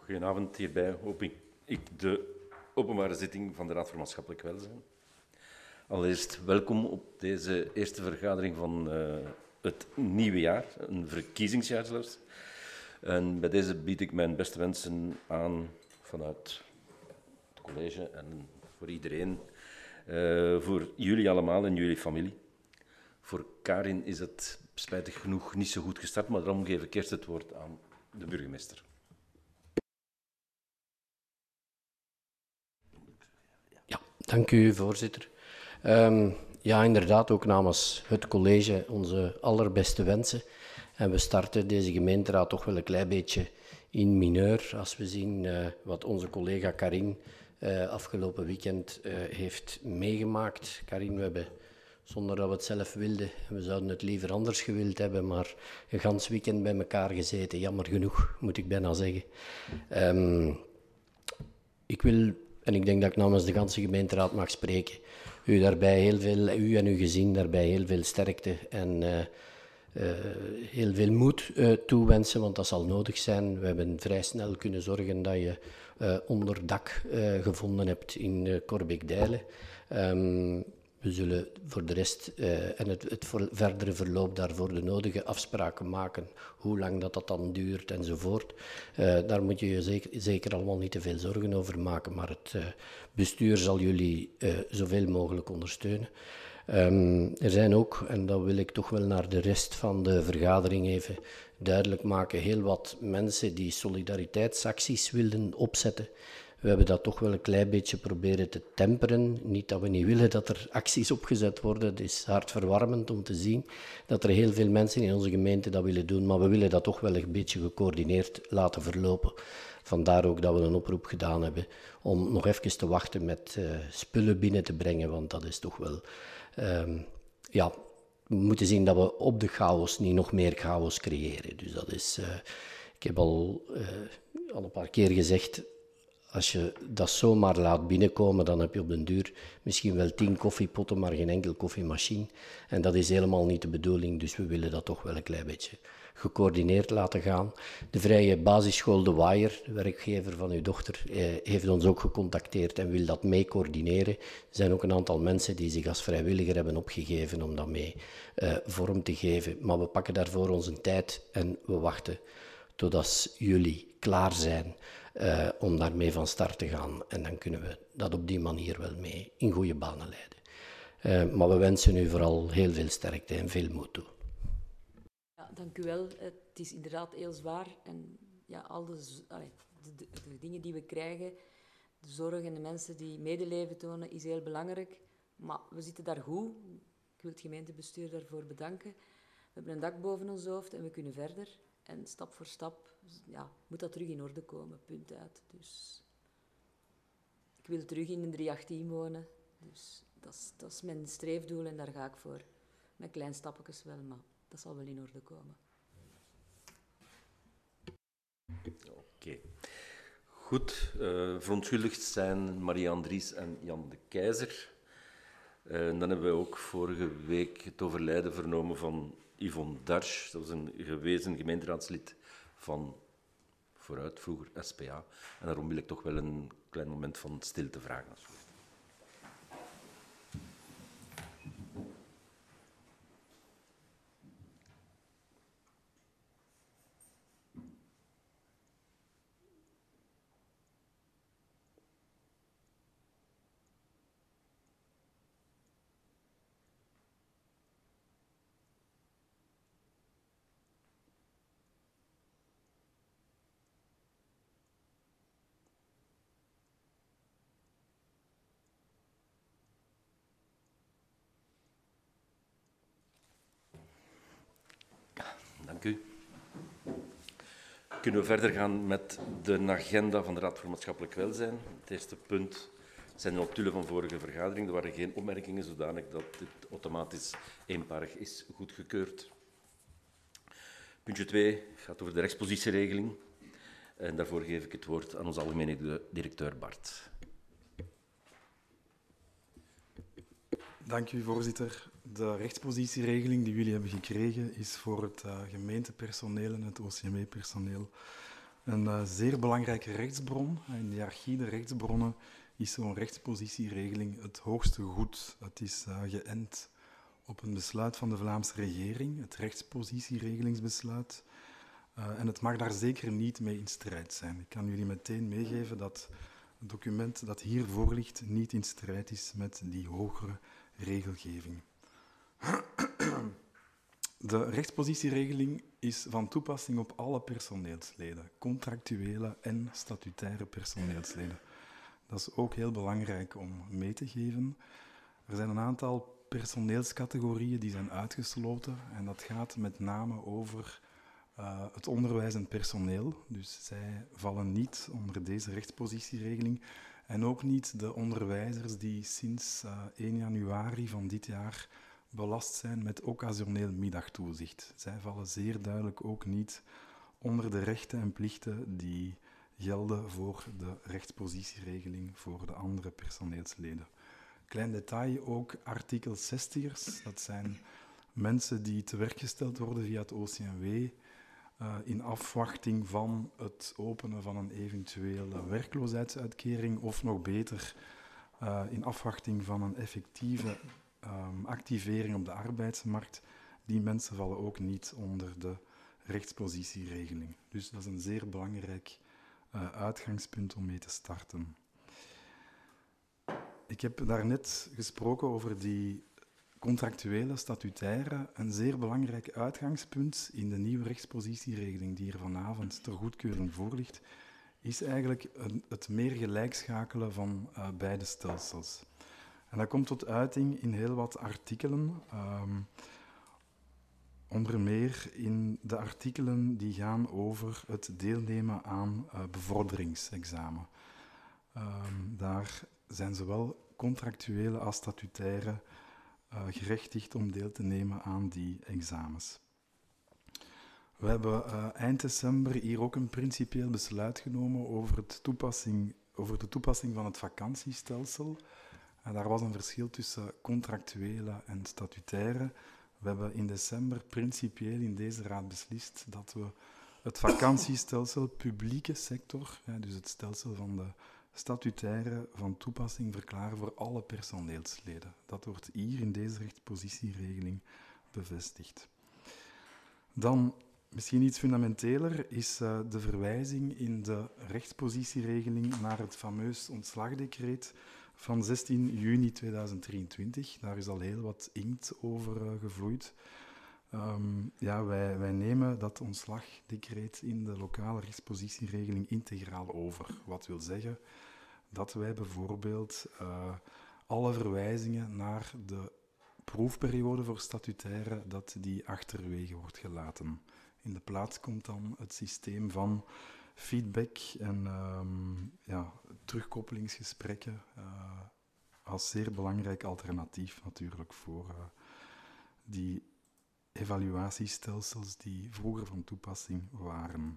Goedenavond, hierbij open ik de openbare zitting van de Raad voor Maatschappelijk Welzijn. Allereerst welkom op deze eerste vergadering van het nieuwe jaar, een verkiezingsjaar zelfs. En bij deze bied ik mijn beste wensen aan vanuit het college en voor iedereen, voor jullie allemaal en jullie familie. Voor Karin is het spijtig genoeg niet zo goed gestart, maar daarom geef ik eerst het woord aan de burgemeester. Ja, dank u, voorzitter. Ja, inderdaad, ook namens het college onze allerbeste wensen. En we starten deze gemeenteraad toch wel een klein beetje in mineur, als we zien wat onze collega Karin afgelopen weekend heeft meegemaakt. Karin, we hebben, zonder dat we het zelf wilden, we zouden het liever anders gewild hebben, maar een gans weekend bij elkaar gezeten, jammer genoeg, moet ik bijna zeggen. Ik wil, en ik denk dat ik namens de ganse gemeenteraad mag spreken, u en uw gezin daarbij heel veel sterkte en heel veel moed toewensen, want dat zal nodig zijn. We hebben vrij snel kunnen zorgen dat je onderdak gevonden hebt in Corbeek-Dijlen. We zullen voor de rest en het verdere verloop daarvoor de nodige afspraken maken, hoe lang dat dan duurt enzovoort. Daar moet je je zeker allemaal niet te veel zorgen over maken, maar het bestuur zal jullie zoveel mogelijk ondersteunen. Er zijn ook, en dat wil ik toch wel naar de rest van de vergadering even duidelijk maken, heel wat mensen die solidariteitsacties willen opzetten. We hebben dat toch wel een klein beetje proberen te temperen. Niet dat we niet willen dat er acties opgezet worden. Het is hartverwarmend om te zien dat er heel veel mensen in onze gemeente dat willen doen. Maar we willen dat toch wel een beetje gecoördineerd laten verlopen. Vandaar ook dat we een oproep gedaan hebben om nog even te wachten met spullen binnen te brengen. Want dat is toch wel... ja, we moeten zien dat we op de chaos niet nog meer chaos creëren. Dus dat is... ik heb al een paar keer gezegd... Als je dat zomaar laat binnenkomen, dan heb je op den duur misschien wel 10 koffiepotten, maar geen enkel koffiemachine. En dat is helemaal niet de bedoeling, dus we willen dat toch wel een klein beetje gecoördineerd laten gaan. De Vrije Basisschool De Waaier, de werkgever van uw dochter, heeft ons ook gecontacteerd en wil dat mee coördineren. Er zijn ook een aantal mensen die zich als vrijwilliger hebben opgegeven om dat mee vorm te geven. Maar we pakken daarvoor onze tijd en we wachten totdat jullie klaar zijn. Om daarmee van start te gaan. En dan kunnen we dat op die manier wel mee in goede banen leiden. Maar we wensen u vooral heel veel sterkte en veel moed toe. Ja, dank u wel. Het is inderdaad heel zwaar. En ja, al de dingen die we krijgen, de zorg en de mensen die medeleven tonen, is heel belangrijk. Maar we zitten daar goed. Ik wil het gemeentebestuur daarvoor bedanken. We hebben een dak boven ons hoofd en we kunnen verder. En stap voor stap ja, moet dat terug in orde komen, punt uit. Dus ik wil terug in een 318 wonen. Dus dat is mijn streefdoel en daar ga ik voor. Met kleine stapjes wel, maar dat zal wel in orde komen. Oké. Goed, verontschuldigd zijn Marie-Anne Dries en Jan de Keizer. Dan hebben we ook vorige week het overlijden vernomen van Yvonne Darsch. Dat was een gewezen gemeenteraadslid van Vooruit, vroeger SPA. En daarom wil ik toch wel een klein moment van stilte vragen. Dank u. Kunnen we verder gaan met de agenda van de Raad voor Maatschappelijk Welzijn. Het eerste punt zijn de notulen van vorige vergadering. Er waren geen opmerkingen, zodanig dat dit automatisch eenparig is goedgekeurd. Puntje 2 gaat over de rechtspositieregeling. En daarvoor geef ik het woord aan onze algemene directeur Bart. Dank u, voorzitter. De rechtspositieregeling die jullie hebben gekregen is voor het gemeentepersoneel en het OCMW-personeel Een zeer belangrijke rechtsbron. In de hiërarchie der rechtsbronnen is zo'n rechtspositieregeling het hoogste goed. Het is geënt op een besluit van de Vlaamse regering, het rechtspositieregelingsbesluit. En het mag daar zeker niet mee in strijd zijn. Ik kan jullie meteen meegeven dat het document dat hier voor ligt niet in strijd is met die hogere regelgeving. De rechtspositieregeling is van toepassing op alle personeelsleden, contractuele en statutaire personeelsleden. Dat is ook heel belangrijk om mee te geven. Er zijn een aantal personeelscategorieën die zijn uitgesloten en dat gaat met name over het onderwijzend personeel. Dus zij vallen niet onder deze rechtspositieregeling en ook niet de onderwijzers die sinds 1 januari van dit jaar belast zijn met occasioneel middagtoezicht. Zij vallen zeer duidelijk ook niet onder de rechten en plichten die gelden voor de rechtspositieregeling voor de andere personeelsleden. Klein detail ook artikel 60ers, dat zijn mensen die te werk gesteld worden via het OCMW in afwachting van het openen van een eventuele werkloosheidsuitkering of nog beter in afwachting van een effectieve activering op de arbeidsmarkt. Die mensen vallen ook niet onder de rechtspositieregeling. Dus dat is een zeer belangrijk uitgangspunt om mee te starten. Ik heb daarnet gesproken over die contractuele, statutaire. Een zeer belangrijk uitgangspunt in de nieuwe rechtspositieregeling die er vanavond ter goedkeuring voor ligt, is eigenlijk het meer gelijkschakelen van beide stelsels. En dat komt tot uiting in heel wat artikelen. Onder meer in de artikelen die gaan over het deelnemen aan bevorderingsexamen. Daar zijn zowel contractuele als statutaire gerechtigd om deel te nemen aan die examens. We hebben eind december hier ook een principieel besluit genomen over de toepassing van het vakantiestelsel. En daar was een verschil tussen contractuele en statutaire. We hebben in december principieel in deze raad beslist dat we het vakantiestelsel publieke sector, dus het stelsel van de statutaire, van toepassing verklaren voor alle personeelsleden. Dat wordt hier in deze rechtspositieregeling bevestigd. Dan, misschien iets fundamenteler, is de verwijzing in de rechtspositieregeling naar het fameus ontslagdecreet van 16 juni 2023. Daar is al heel wat inkt over gevloeid. Wij nemen dat ontslagdecreet in de lokale rechtspositieregeling integraal over. Wat wil zeggen dat wij bijvoorbeeld alle verwijzingen naar de proefperiode voor statutaire, dat die achterwege wordt gelaten. In de plaats komt dan het systeem van feedback en terugkoppelingsgesprekken als zeer belangrijk alternatief natuurlijk voor die evaluatiestelsels die vroeger van toepassing waren.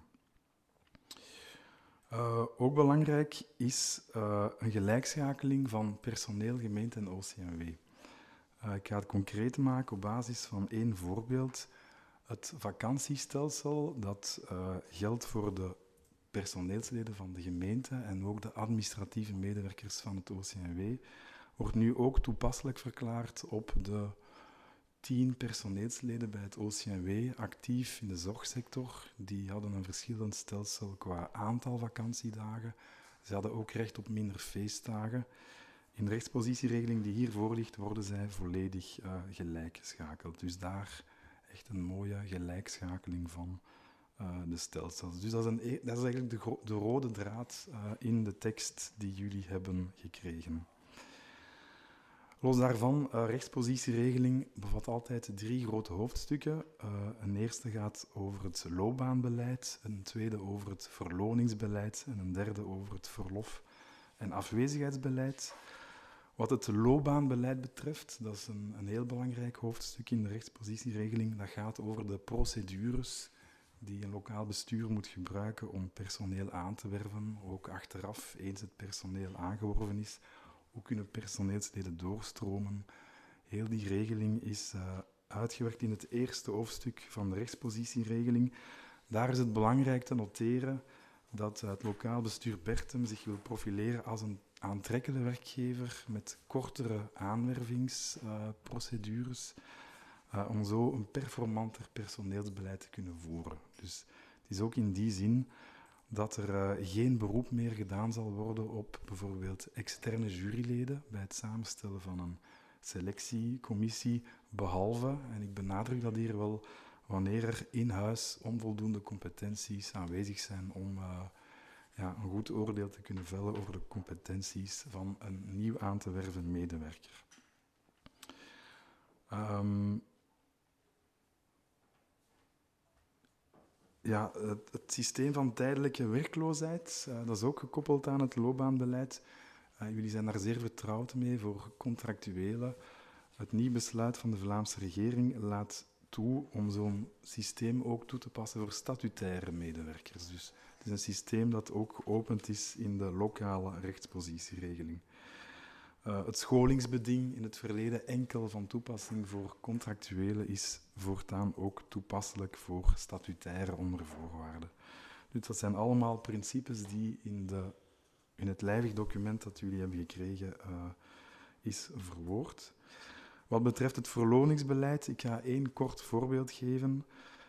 Ook belangrijk is een gelijkschakeling van personeel, gemeente en OCMW. Ik ga het concreet maken op basis van 1 voorbeeld. Het vakantiestelsel dat geldt voor de personeelsleden van de gemeente en ook de administratieve medewerkers van het OCMW, wordt nu ook toepasselijk verklaard op de 10 personeelsleden bij het OCMW, actief in de zorgsector. Die hadden een verschillend stelsel qua aantal vakantiedagen. Ze hadden ook recht op minder feestdagen. In de rechtspositieregeling die hiervoor ligt, worden zij volledig gelijkgeschakeld. Dus daar echt een mooie gelijkschakeling van de stelsels. Dus dat is eigenlijk de rode draad in de tekst die jullie hebben gekregen. Los daarvan, rechtspositieregeling bevat altijd 3 grote hoofdstukken. Een eerste gaat over het loopbaanbeleid, een tweede over het verloningsbeleid en een derde over het verlof- en afwezigheidsbeleid. Wat het loopbaanbeleid betreft, dat is een heel belangrijk hoofdstuk in de rechtspositieregeling. Dat gaat over de procedures die een lokaal bestuur moet gebruiken om personeel aan te werven. Ook achteraf, eens het personeel aangeworven is, hoe kunnen personeelsleden doorstromen. Heel die regeling is uitgewerkt in het eerste hoofdstuk van de rechtspositieregeling. Daar is het belangrijk te noteren dat het lokaal bestuur Berchem zich wil profileren als een aantrekkelijke werkgever met kortere aanwervingsprocedures, om zo een performanter personeelsbeleid te kunnen voeren. Dus het is ook in die zin dat er geen beroep meer gedaan zal worden op bijvoorbeeld externe juryleden bij het samenstellen van een selectiecommissie, behalve, en ik benadruk dat hier wel, wanneer er in huis onvoldoende competenties aanwezig zijn om een goed oordeel te kunnen vellen over de competenties van een nieuw aan te werven medewerker. Het systeem van tijdelijke werkloosheid, dat is ook gekoppeld aan het loopbaanbeleid. Jullie zijn daar zeer vertrouwd mee voor contractuelen. Het nieuw besluit van de Vlaamse regering laat toe om zo'n systeem ook toe te passen voor statutaire medewerkers. Dus het is een systeem dat ook geopend is in de lokale rechtspositieregeling. Het scholingsbeding in het verleden enkel van toepassing voor contractuelen is voortaan ook toepasselijk voor statutaire ondervoorwaarden. Dus dat zijn allemaal principes die in het lijvig document dat jullie hebben gekregen is verwoord. Wat betreft het verloningsbeleid, ik ga één kort voorbeeld geven.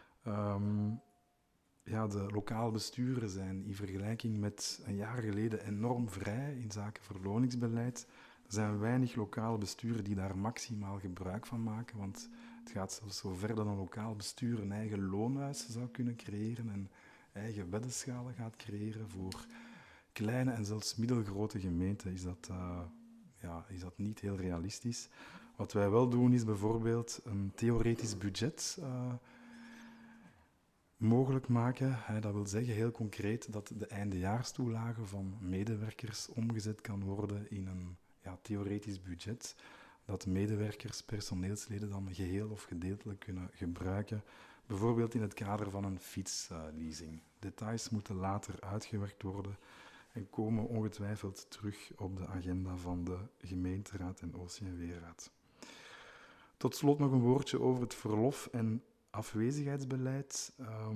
De lokale besturen zijn in vergelijking met een jaar geleden enorm vrij in zaken verloningsbeleid. Er zijn weinig lokale besturen die daar maximaal gebruik van maken, want het gaat zelfs zo ver dat een lokaal bestuur een eigen loonhuis zou kunnen creëren en eigen weddenschalen gaat creëren. Voor kleine en zelfs middelgrote gemeenten is dat niet heel realistisch. Wat wij wel doen is bijvoorbeeld een theoretisch budget mogelijk maken. Dat wil zeggen heel concreet dat de eindejaarstoelage van medewerkers omgezet kan worden in een theoretisch budget dat medewerkers, personeelsleden dan geheel of gedeeltelijk kunnen gebruiken, bijvoorbeeld in het kader van een fietsleasing. Details moeten later uitgewerkt worden en komen ongetwijfeld terug op de agenda van de gemeenteraad en OCMW-raad. Tot slot nog een woordje over het verlof- en afwezigheidsbeleid.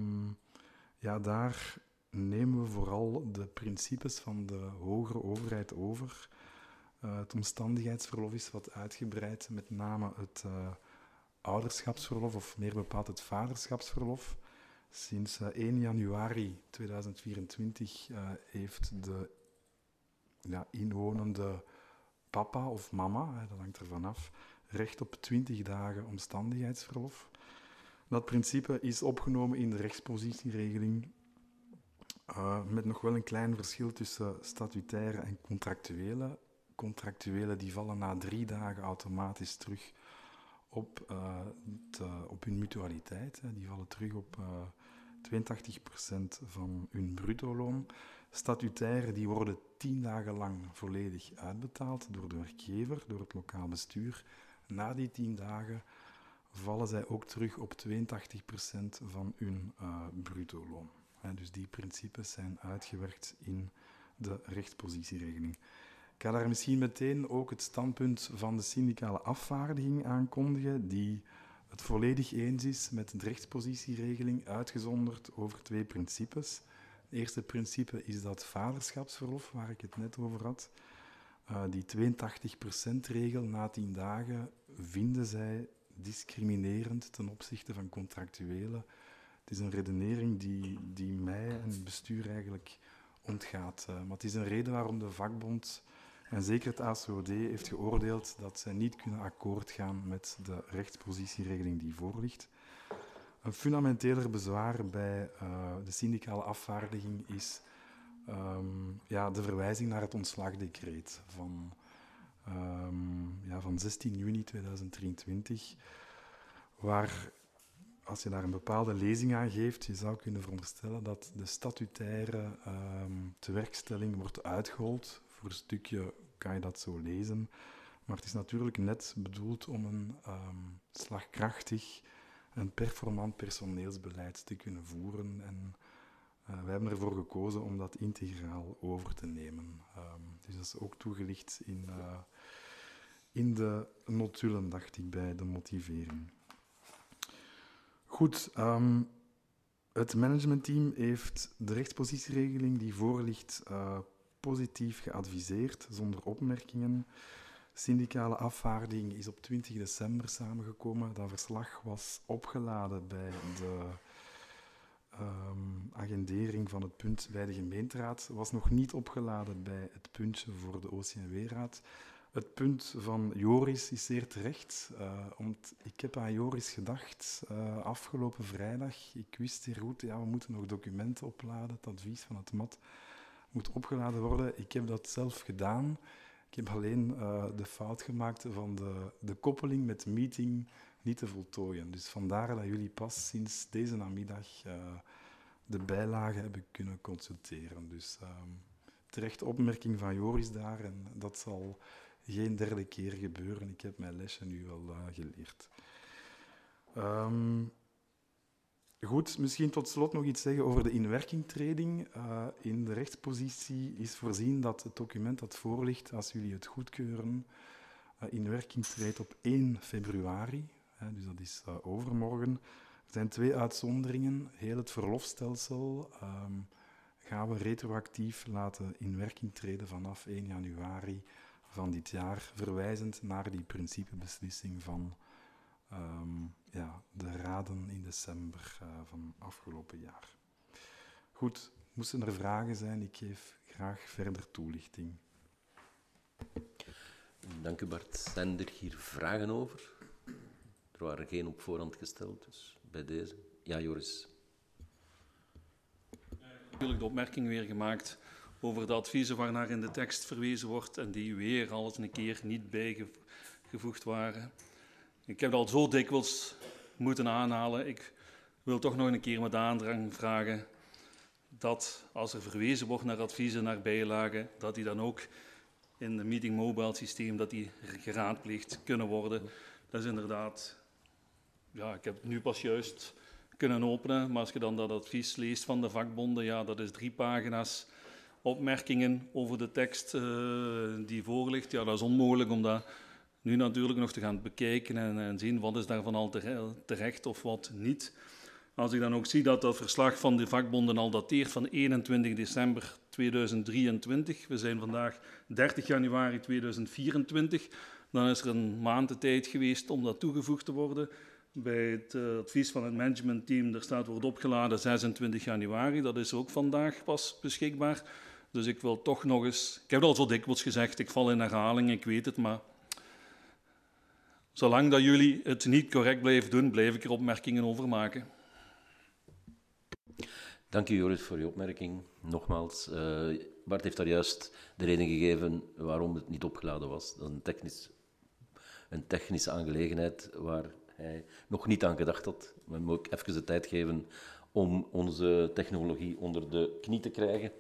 Daar nemen we vooral de principes van de hogere overheid over. Het omstandigheidsverlof is wat uitgebreid, met name het ouderschapsverlof, of meer bepaald het vaderschapsverlof. Sinds 1 januari 2024 heeft de inwonende papa of mama, dat hangt ervan af, recht op 20 dagen omstandigheidsverlof. Dat principe is opgenomen in de rechtspositieregeling, met nog wel een klein verschil tussen statutaire en contractuele. Contractuelen die vallen na 3 dagen automatisch terug op hun mutualiteit. Die vallen terug op 82% van hun bruto-loon. Statutaire die worden 10 dagen lang volledig uitbetaald door de werkgever, door het lokaal bestuur. Na die 10 dagen vallen zij ook terug op 82% van hun bruto-loon. Dus die principes zijn uitgewerkt in de rechtspositieregeling. Ik ga daar misschien meteen ook het standpunt van de syndicale afvaardiging aankondigen, die het volledig eens is met de rechtspositieregeling, uitgezonderd over 2 principes. Het eerste principe is dat vaderschapsverlof, waar ik het net over had. Die 82%-regel na 10 dagen vinden zij discriminerend ten opzichte van contractuelen. Het is een redenering die mij en het bestuur eigenlijk ontgaat. Maar het is een reden waarom de vakbond en zeker het ACOD heeft geoordeeld dat zij niet kunnen akkoord gaan met de rechtspositieregeling die voorligt. Een fundamenteler bezwaar bij de syndicale afvaardiging is de verwijzing naar het ontslagdecreet van 16 juni 2023, waar, als je daar een bepaalde lezing aan geeft, je zou kunnen veronderstellen dat de statutaire tewerkstelling wordt uitgehold. Voor een stukje kan je dat zo lezen. Maar het is natuurlijk net bedoeld om een slagkrachtig en performant personeelsbeleid te kunnen voeren. En wij hebben ervoor gekozen om dat integraal over te nemen. Dus dat is ook toegelicht in de notulen, dacht ik, bij de motivering. Goed, Het managementteam heeft de rechtspositieregeling die voor ligt positief geadviseerd, zonder opmerkingen. Syndicale afvaardiging is op 20 december samengekomen. Dat verslag was opgeladen bij de agendering van het punt bij de gemeenteraad. Was nog niet opgeladen bij het puntje voor de OCMW-raad. Het punt van Joris is zeer terecht. Ik heb aan Joris gedacht afgelopen vrijdag. Ik wist zeer goed, we moeten nog documenten opladen. Het advies van het MAT moet opgeladen worden. Ik heb dat zelf gedaan. Ik heb alleen de fout gemaakt van de koppeling met meeting niet te voltooien. Dus vandaar dat jullie pas sinds deze namiddag de bijlagen hebben kunnen consulteren. Dus terechte opmerking van Joris daar en dat zal geen derde keer gebeuren. Ik heb mijn lesje nu wel geleerd. Goed, misschien tot slot nog iets zeggen over de inwerkingtreding. In de rechtspositie is voorzien dat het document dat voor ligt, als jullie het goedkeuren, in werking treedt op 1 februari. Dus dat is overmorgen. Er zijn 2 uitzonderingen. Heel het verlofstelsel gaan we retroactief laten in werking treden vanaf 1 januari van dit jaar, verwijzend naar die principebeslissing van de raden in december van afgelopen jaar. Goed, moesten er vragen zijn, ik geef graag verder toelichting. Dank u, Bart. Zijn er hier vragen over? Er waren geen op voorhand gesteld, dus bij deze. Ja, Joris. Natuurlijk de opmerking weer gemaakt over de adviezen waarnaar in de tekst verwezen wordt en die weer al eens een keer niet bijgevoegd waren. Ik heb dat al zo dikwijls moeten aanhalen. Ik wil toch nog een keer met aandrang vragen dat als er verwezen wordt naar adviezen, naar bijlagen, dat die dan ook in het meeting mobile systeem dat die geraadpleegd kunnen worden. Dat is inderdaad, ja, ik heb het nu pas juist kunnen openen, maar als je dan dat advies leest van de vakbonden, ja, dat is 3 pagina's opmerkingen over de tekst die voorligt. Ja, dat is onmogelijk om dat nu natuurlijk nog te gaan bekijken en zien wat is daarvan al terecht of wat niet. Als ik dan ook zie dat dat verslag van de vakbonden al dateert van 21 december 2023, we zijn vandaag 30 januari 2024, dan is er een maand de tijd geweest om dat toegevoegd te worden. Bij het advies van het managementteam, er staat wordt opgeladen 26 januari, dat is ook vandaag pas beschikbaar. Dus ik wil toch nog eens, ik heb het al zo dikwijls gezegd, ik val in herhaling, ik weet het, maar zolang dat jullie het niet correct blijven doen, blijf ik er opmerkingen over maken. Dank u, Joris, voor je opmerking. Nogmaals, Bart heeft daar juist de reden gegeven waarom het niet opgeladen was. Dat is een technische aangelegenheid waar hij nog niet aan gedacht had. We moeten ook even de tijd geven om onze technologie onder de knie te krijgen.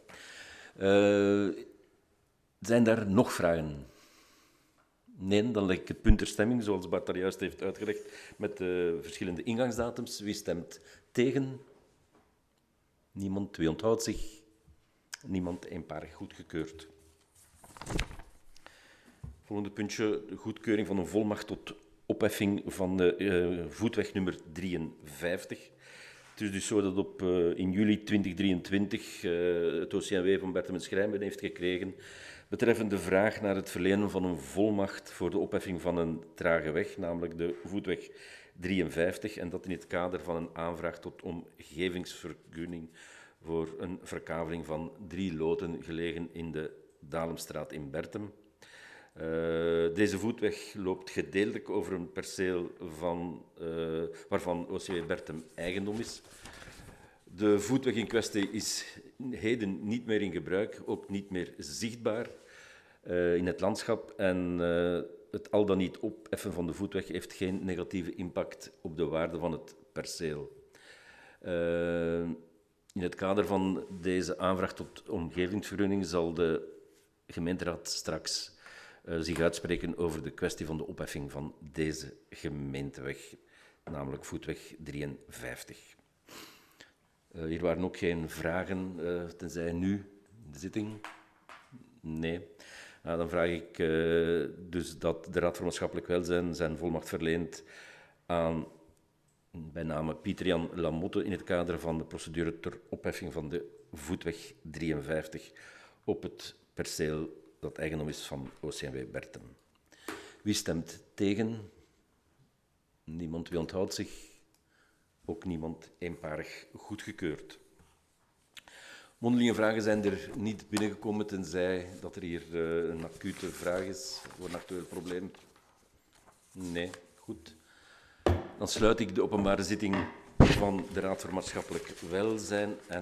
Zijn daar nog vragen? Nee, dan leg ik het punt ter stemming, zoals Bart daar juist heeft uitgelegd, met de verschillende ingangsdatums. Wie stemt tegen? Niemand. Wie onthoudt zich? Niemand. Eenparig goedgekeurd. Volgende puntje, de goedkeuring van een volmacht tot opheffing van de voetweg nummer 53. Het is dus zo dat in juli 2023 het OCMW van Bertem en Schrijnben heeft gekregen betreffende vraag naar het verlenen van een volmacht voor de opheffing van een trage weg, namelijk de voetweg 53, en dat in het kader van een aanvraag tot omgevingsvergunning voor een verkaveling van 3 loten gelegen in de Dalemstraat in Bertem. Deze voetweg loopt gedeeltelijk over een perceel waarvan OCW Bertem eigendom is. De voetweg in kwestie is heden niet meer in gebruik, ook niet meer zichtbaar in het landschap. En het al dan niet opheffen van de voetweg heeft geen negatieve impact op de waarde van het perceel. In het kader van deze aanvraag tot omgevingsvergunning zal de gemeenteraad straks zich uitspreken over de kwestie van de opheffing van deze gemeenteweg, namelijk voetweg 53. Hier waren ook geen vragen, tenzij nu in de zitting. Nee. Dan vraag ik dus dat de Raad voor Maatschappelijk Welzijn zijn volmacht verleent aan bij name Pieter-Jan Lamotte, in het kader van de procedure ter opheffing van de voetweg 53 op het perceel dat eigendom is van OCMW Berten. Wie stemt tegen? Niemand. Wie onthoudt zich? Ook niemand. Eenparig goedgekeurd. Mondelinge vragen zijn er niet binnengekomen, tenzij dat er hier een acute vraag is voor een actueel probleem. Nee, goed. Dan sluit ik de openbare zitting van de Raad voor Maatschappelijk Welzijn.